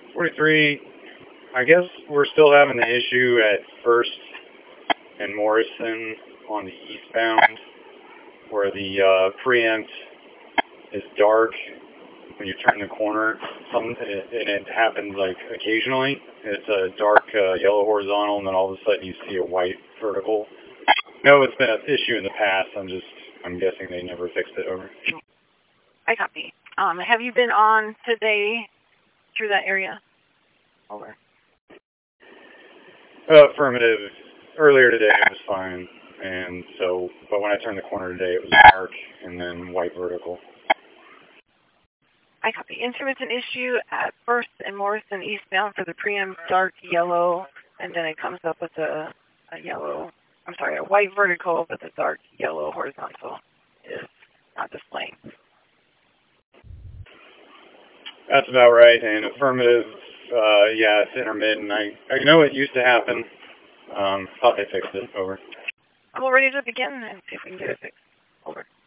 43, I guess we're still having the issue at First and Morrison on the eastbound, where the preempt is dark when you turn the corner. And it happens like occasionally. It's a dark yellow horizontal, and then all of a sudden you see a white vertical. No, it's been an issue in the past. I'm guessing they never fixed it. Over. I copy. Have you been on today through that area? Over. Affirmative. Earlier today it was fine, and so, but when I turned the corner today it was dark and then white vertical. I copy. Intermittent issue at First and Morrison eastbound for the preempt dark yellow, and then it comes up with a white vertical, but the dark yellow horizontal is not displaying. That's about right, and affirmative, yeah, it's intermittent. I know it used to happen. Thought they fixed it. Over. I'm all ready to begin and see if we can get it fixed. Over.